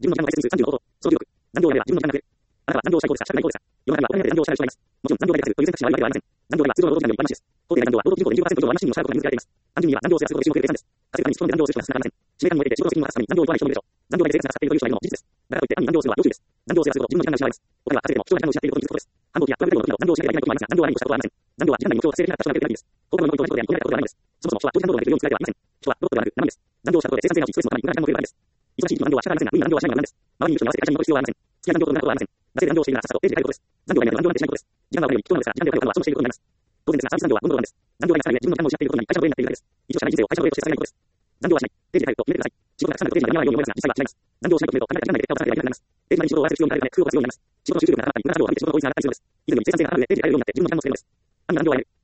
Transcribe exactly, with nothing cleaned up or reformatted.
自分の時間の倍数さんじゅうのこと、そのじゅうろく、残業やれば自分の時間なく、あなたは残業したい方ですか、社会方ですか。世の中にはお金で残業をしたい人がいます。もちろん残業代ですという選択肢はあるわけではありません。残業代は通常の労働時間の一般なしです。法定で残業は労働人口のにじゅっパーセント以上はなしにしたことに使われています。単純には残業をすることで収入を得る計算です。稼ぐために勤んで残業をする人が少なくありません。使命感に燃えて仕事の責任を果たすために残業を取らない人もいるでしょう。残業代で生活がかかっているという人がいるのも事実です。だからといって単に残業をするのは要注意です。残業を生活すると自分の時間が失われます。お金は稼いでも人が時間を失っていることに気づくことです。繁忙期やトラブルの時など残業をしなければいけないこともありますが、残業は何もしたことはありません。残業は時間内に目標を達成できなかった人がいるだけです。放課後のノルマということでやり込められたことではないのです。そもそも人は長時間労働ができるように作られてはいません。人はロボットではなく生身です。残業をしたことで生産性が落ち、ストレスのために無駄な時間も増えるだけです。忙しい時の残業は仕方ありませんが、無理な残業はしないのがなんです。周りにいる人に合わせて会社に戻る必要はありません。好きな残業となることはありません。惰性で残業をしているならさっさと定時で帰ることです。残業がいないと残業なんてしないことです。時間が悪いように人なのですが、時間で帰ることは損していることになります。当然ですが、サービス残業はどんどんなんです。残業代がさらに自分の時間を失っていることになり、会社の上になっているだけです。以上、社内人生を会社の上としてされないことです。残業はしない。定時で帰ると決めてください。仕事がたくさんあると定時が間に合わないように思いますが、実際は違います。残業をしないと決めると考えた時間内で結果を出さなければいけなくなります。定時までに仕事を終わらせる必要になるため、工夫を出すようになります。仕事の集中力が高かったり、無駄な作業を省いて仕事の効率が上がったりするのです。いつでも優先性が上がる上で定時で帰るようになって自分の時間も作れるのです。雨が残業はやる。